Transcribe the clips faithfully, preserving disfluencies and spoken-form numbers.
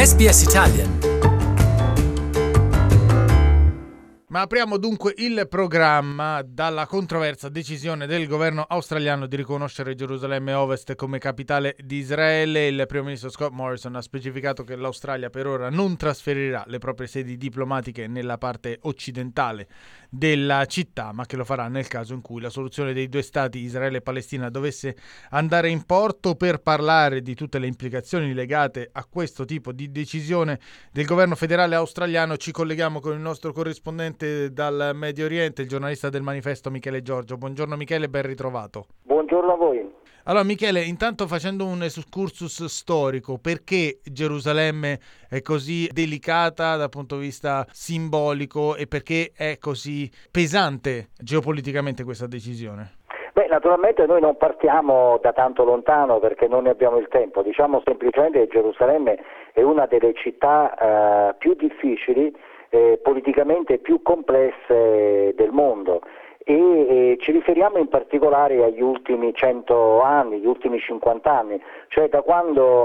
S B S Italian. Ma apriamo dunque il programma dalla controversa decisione del governo australiano di riconoscere Gerusalemme Ovest come capitale di Israele. Il primo ministro Scott Morrison ha specificato che l'Australia per ora non trasferirà le proprie sedi diplomatiche nella parte occidentale della città, ma che lo farà nel caso in cui la soluzione dei due stati, Israele e Palestina, dovesse andare in porto. Per parlare di tutte le implicazioni legate a questo tipo di decisione del governo federale australiano ci colleghiamo con il nostro corrispondente dal Medio Oriente, il giornalista del Manifesto Michele Giorgio. Buongiorno Michele, ben ritrovato. Buongiorno a voi. Allora Michele, intanto facendo un excursus storico, perché Gerusalemme è così delicata dal punto di vista simbolico e perché è così pesante geopoliticamente questa decisione? Beh, naturalmente noi non partiamo da tanto lontano perché non ne abbiamo il tempo, diciamo semplicemente che Gerusalemme è una delle città eh, più difficili, eh, politicamente più complesse del mondo e eh, ci riferiamo in particolare agli ultimi cento anni, gli ultimi cinquanta anni, cioè da quando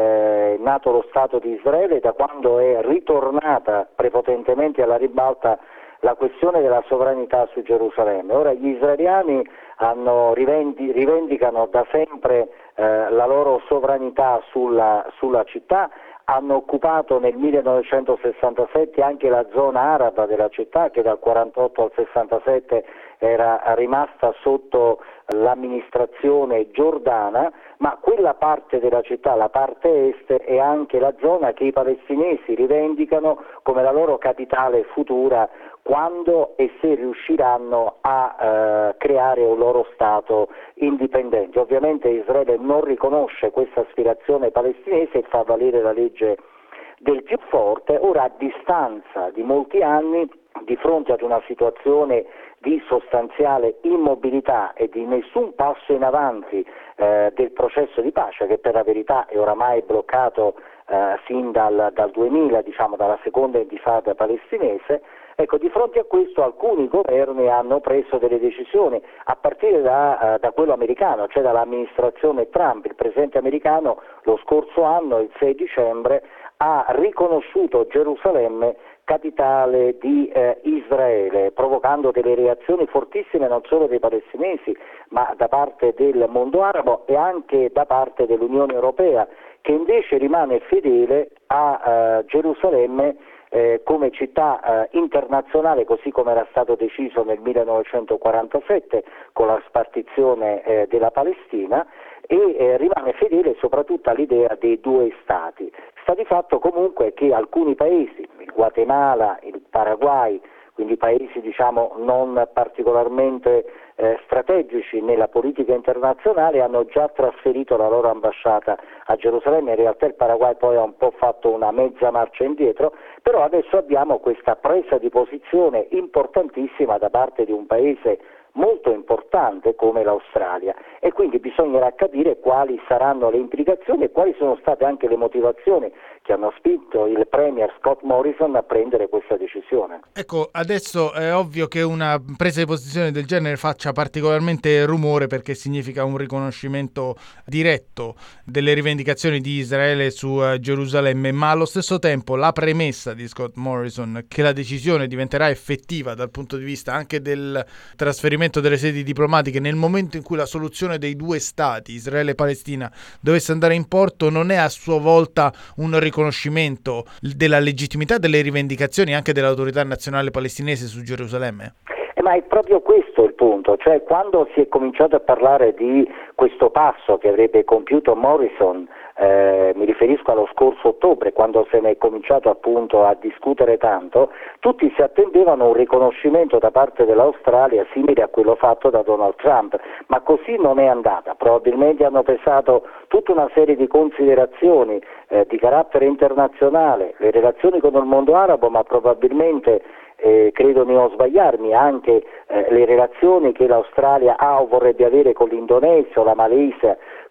è nato lo Stato di Israele, da quando è ritornata prepotentemente alla ribalta la questione della sovranità su Gerusalemme. Ora gli israeliani hanno, rivendi, rivendicano da sempre eh, la loro sovranità sulla, sulla città, hanno occupato nel millenovecentosessantasette anche la zona araba della città che dal quarantotto al sessantasette era rimasta sotto l'amministrazione giordana, ma quella parte della città, la parte est, è anche la zona che i palestinesi rivendicano come la loro capitale futura quando e se riusciranno a eh, creare un loro Stato indipendente. Ovviamente Israele non riconosce questa aspirazione palestinese e fa valere la legge del più forte. Ora, a distanza di molti anni, di fronte ad una situazione di sostanziale immobilità e di nessun passo in avanti eh, del processo di pace, che per la verità è oramai bloccato eh, sin dal, dal duemila, diciamo dalla seconda intifada palestinese, ecco, di fronte a questo alcuni governi hanno preso delle decisioni, a partire da, uh, da quello americano, cioè dall'amministrazione Trump. Il presidente americano lo scorso anno, il sei dicembre, ha riconosciuto Gerusalemme capitale di eh, Israele, provocando delle reazioni fortissime non solo dei palestinesi, ma da parte del mondo arabo e anche da parte dell'Unione Europea, che invece rimane fedele a uh, Gerusalemme Eh, come città eh, internazionale, così come era stato deciso nel millenovecentoquarantasette con la spartizione eh, della Palestina, e eh, rimane fedele soprattutto all'idea dei due stati. Sta di fatto comunque che alcuni paesi, il Guatemala, il Paraguay, quindi paesi diciamo non particolarmente eh, strategici nella politica internazionale, hanno già trasferito la loro ambasciata a Gerusalemme. In realtà il Paraguay poi ha un po' fatto una mezza marcia indietro, però adesso abbiamo questa presa di posizione importantissima da parte di un paese molto importante come l'Australia, e quindi bisognerà capire quali saranno le implicazioni e quali sono state anche le motivazioni che hanno spinto il Premier Scott Morrison a prendere questa decisione. Ecco, adesso è ovvio che una presa di posizione del genere faccia particolarmente rumore, perché significa un riconoscimento diretto delle rivendicazioni di Israele su uh, Gerusalemme, ma allo stesso tempo la premessa di Scott Morrison che la decisione diventerà effettiva dal punto di vista anche del trasferimento delle sedi diplomatiche nel momento in cui la soluzione dei due stati, Israele e Palestina, dovesse andare in porto, non è a sua volta un riconoscimento della legittimità delle rivendicazioni anche dell'autorità nazionale palestinese su Gerusalemme? Eh, ma è proprio questo il punto, cioè quando si è cominciato a parlare di questo passo che avrebbe compiuto Morrison, eh, mi riferisco allo scorso ottobre, quando se ne è cominciato appunto a discutere tanto, tutti si attendevano un riconoscimento da parte dell'Australia simile a quello fatto da Donald Trump, ma così non è andata. Probabilmente hanno pesato tutta una serie di considerazioni eh, di carattere internazionale, le relazioni con il mondo arabo, ma probabilmente Eh, credo di non sbagliarmi, anche eh, le relazioni che l'Australia ha o vorrebbe avere con l'Indonesia o la Malesia,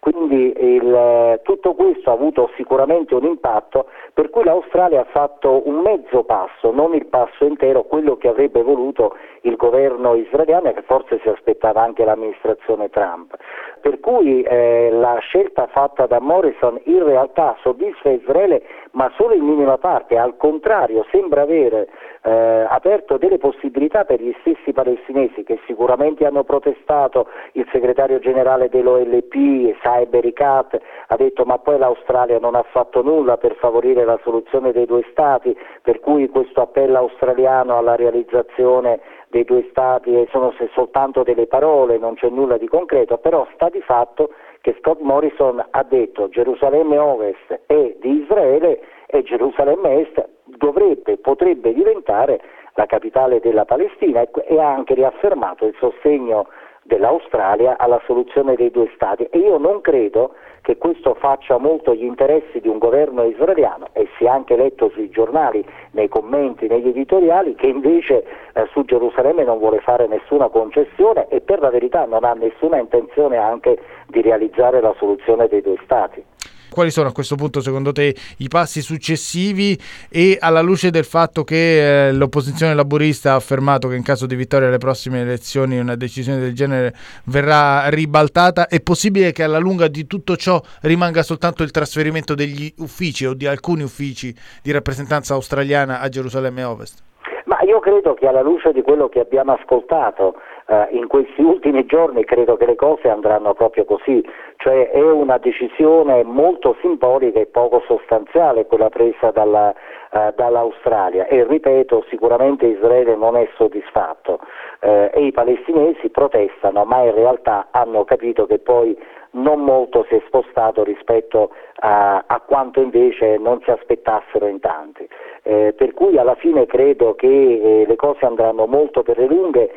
Quindi il, tutto questo ha avuto sicuramente un impatto, per cui l'Australia ha fatto un mezzo passo, non il passo intero, quello che avrebbe voluto il governo israeliano e che forse si aspettava anche l'amministrazione Trump. Per cui eh, la scelta fatta da Morrison in realtà soddisfa Israele, ma solo in minima parte, al contrario sembra avere eh, aperto delle possibilità per gli stessi palestinesi che sicuramente hanno protestato. Il segretario generale dell'O L P, Saeb Erekat, ha detto ma poi l'Australia non ha fatto nulla per favorire la soluzione dei due stati, per cui questo appello australiano alla realizzazione dei due stati sono soltanto delle parole, non c'è nulla di concreto, però sta di fatto che Scott Morrison ha detto Gerusalemme Ovest è di Israele e Gerusalemme Est dovrebbe, potrebbe diventare la capitale della Palestina e ha anche riaffermato il sostegno dell'Australia alla soluzione dei due stati e io non credo che questo faccia molto gli interessi di un governo israeliano e si è anche letto sui giornali, nei commenti, negli editoriali che invece eh, su Gerusalemme non vuole fare nessuna concessione e per la verità non ha nessuna intenzione anche di realizzare la soluzione dei due stati. Quali sono a questo punto secondo te i passi successivi e alla luce del fatto che eh, l'opposizione laburista ha affermato che in caso di vittoria alle prossime elezioni una decisione del genere verrà ribaltata, è possibile che alla lunga di tutto ciò rimanga soltanto il trasferimento degli uffici o di alcuni uffici di rappresentanza australiana a Gerusalemme Ovest? Ma io credo che alla luce di quello che abbiamo ascoltato eh, in questi ultimi giorni credo che le cose andranno proprio così, cioè è una decisione molto simbolica e poco sostanziale quella presa dalla, eh, dall'Australia e ripeto sicuramente Israele non è soddisfatto eh, e i palestinesi protestano ma in realtà hanno capito che poi non molto si è spostato rispetto a, a quanto invece non si aspettassero in tanti. Eh, per cui alla fine credo che eh, le cose andranno molto per le lunghe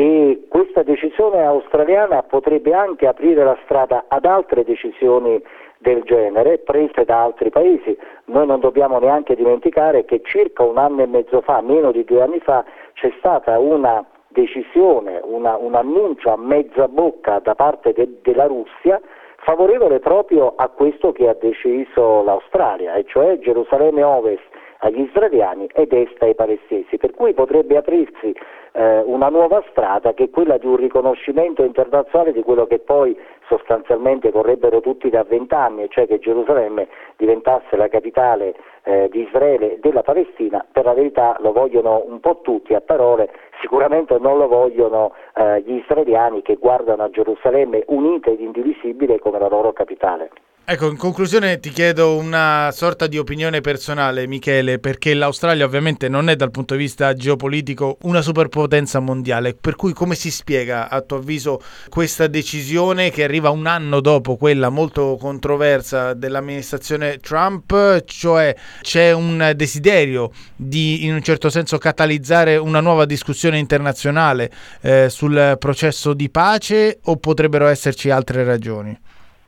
e questa decisione australiana potrebbe anche aprire la strada ad altre decisioni del genere prese da altri paesi. Noi non dobbiamo neanche dimenticare che circa un anno e mezzo fa, meno di due anni fa, c'è stata una decisione, una, un annuncio a mezza bocca da parte de, della Russia favorevole proprio a questo che ha deciso l'Australia, e cioè Gerusalemme Ovest agli israeliani ed est ai palestinesi, per cui potrebbe aprirsi eh, una nuova strada che è quella di un riconoscimento internazionale di quello che poi sostanzialmente vorrebbero tutti da vent'anni, cioè che Gerusalemme diventasse la capitale eh, di Israele e della Palestina. Per la verità lo vogliono un po' tutti a parole, sicuramente non lo vogliono eh, gli israeliani che guardano a Gerusalemme unita ed indivisibile come la loro capitale. Ecco, in conclusione ti chiedo una sorta di opinione personale, Michele, perché l'Australia ovviamente non è dal punto di vista geopolitico una superpotenza mondiale, per cui come si spiega a tuo avviso questa decisione che arriva un anno dopo quella molto controversa dell'amministrazione Trump, cioè c'è un desiderio di in un certo senso catalizzare una nuova discussione internazionale eh, sul processo di pace o potrebbero esserci altre ragioni?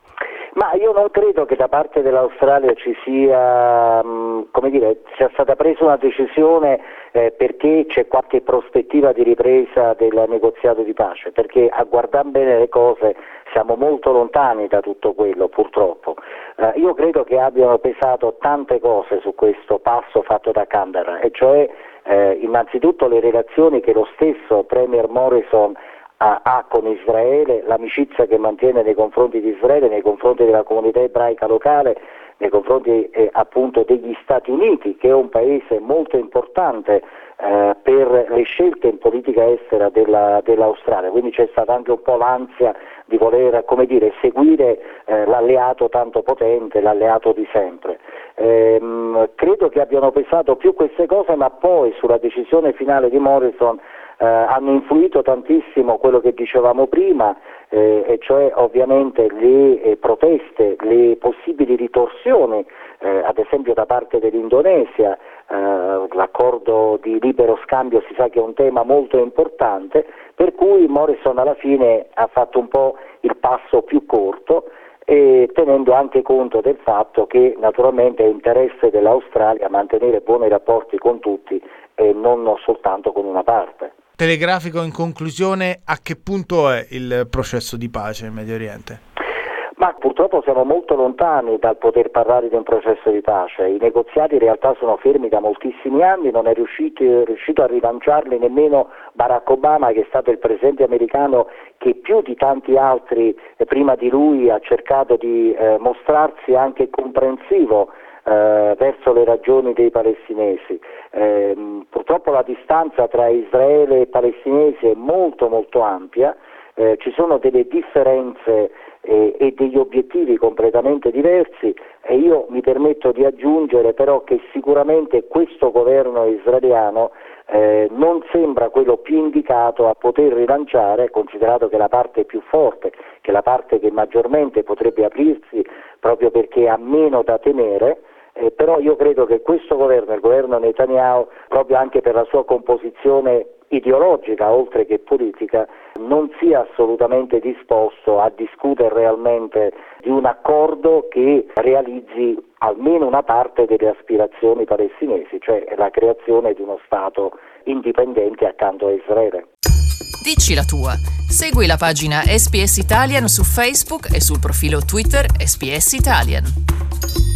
Ma io non credo che da parte dell'Australia ci sia, mh, come dire, sia stata presa una decisione eh, perché c'è qualche prospettiva di ripresa del negoziato di pace, perché a guardare bene le cose siamo molto lontani da tutto quello, purtroppo. Eh, io credo che abbiano pesato tante cose su questo passo fatto da Canberra, e cioè eh, innanzitutto le relazioni che lo stesso Premier Morrison ha con Israele, l'amicizia che mantiene nei confronti di Israele, nei confronti della comunità ebraica locale, nei confronti eh, appunto degli Stati Uniti, che è un paese molto importante eh, per le scelte in politica estera della, dell'Australia, quindi c'è stata anche un po' l'ansia di voler, come dire, seguire eh, l'alleato tanto potente, l'alleato di sempre. Ehm, credo che abbiano pesato più queste cose, ma poi sulla decisione finale di Morrison Eh, hanno influito tantissimo quello che dicevamo prima, eh, e cioè ovviamente le eh, proteste, le possibili ritorsioni, eh, ad esempio da parte dell'Indonesia, eh, l'accordo di libero scambio si sa che è un tema molto importante, per cui Morrison alla fine ha fatto un po' il passo più corto, e tenendo anche conto del fatto che naturalmente è interesse dell'Australia mantenere buoni rapporti con tutti e non soltanto con una parte. Telegrafico in conclusione, a che punto è il processo di pace in Medio Oriente? Ma purtroppo siamo molto lontani dal poter parlare di un processo di pace. I negoziati in realtà sono fermi da moltissimi anni, non è riuscito, è riuscito a rilanciarli nemmeno Barack Obama, che è stato il presidente americano che più di tanti altri eh, prima di lui ha cercato di eh, mostrarsi anche comprensivo eh, verso le ragioni dei palestinesi. Eh, purtroppo la distanza tra Israele e palestinesi è molto molto ampia, eh, ci sono delle differenze e, e degli obiettivi completamente diversi, e io mi permetto di aggiungere però che sicuramente questo governo israeliano eh, non sembra quello più indicato a poter rilanciare, considerato che la parte più forte, che la parte che maggiormente potrebbe aprirsi proprio perché ha meno da temere. Eh, però io credo che questo governo, il governo Netanyahu, proprio anche per la sua composizione ideologica oltre che politica, non sia assolutamente disposto a discutere realmente di un accordo che realizzi almeno una parte delle aspirazioni palestinesi, cioè la creazione di uno Stato indipendente accanto a Israele. Dici la tua. Segui la pagina S B S Italian su Facebook e sul profilo Twitter S B S Italian.